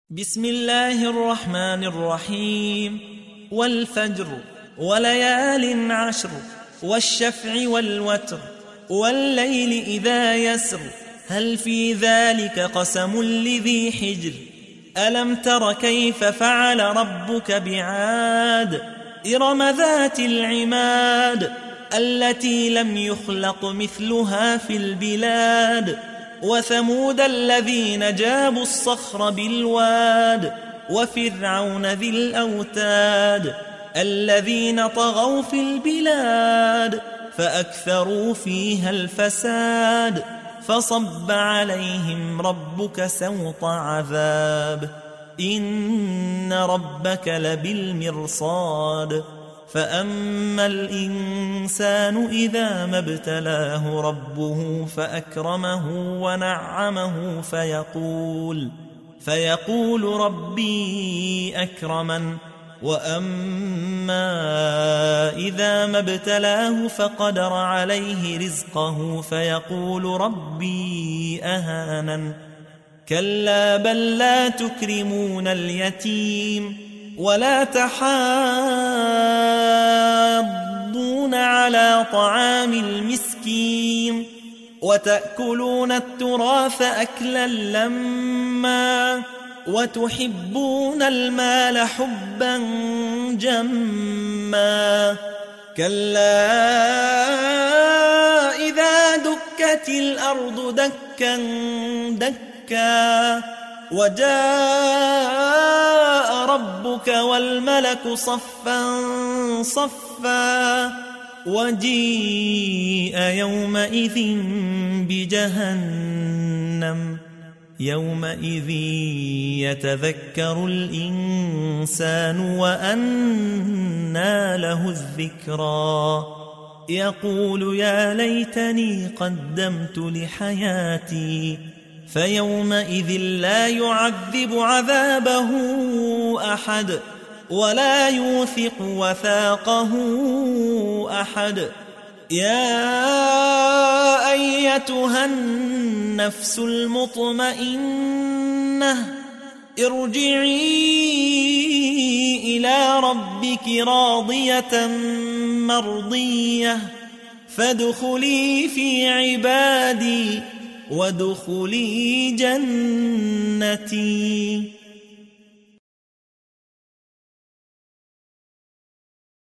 بسم الله الرحمن الرحيم. والفجر وليال عشر والشفع والوتر والليل إذا يسر هل في ذلك قسم لذي حجر ألم تر كيف فعل ربك بعاد إرم ذات العماد التي لم يخلق مثلها في البلاد وثمود الذين جابوا الصخر بالواد وفرعون ذي الأوتاد الذين طغوا في البلاد فأكثروا فيها الفساد فصب عليهم ربك سوط عذاب إن ربك لبالمرصاد فأما الإنسان إذا ما ابتلاه ربه فأكرمه ونعمه فيقول ربي أكرمن وأما إذا ما ابتلاه فقدر عليه رزقه فيقول ربي أهانن كلا بل لا تكرمون اليتيم ولا تحاضون على طعام المسكين وتأكلون التراث أكلا لما وتحبون المال حبا جما كلا إذا دكت الأرض دكا دكا وجاء ربك والملك صفا صفا وجيء يومئذ بجهنم يومئذ يتذكر الإنسان وأنى له الذكرى يقول يا ليتني قدمت لحياتي فيومئذ لا يعذب عذابه أحد ولا يوثق وثاقه أحد يا أيتها النفس المطمئنة ارجعي إلى ربك راضية مرضية فادخلي في عبادي وادخلي جنتي.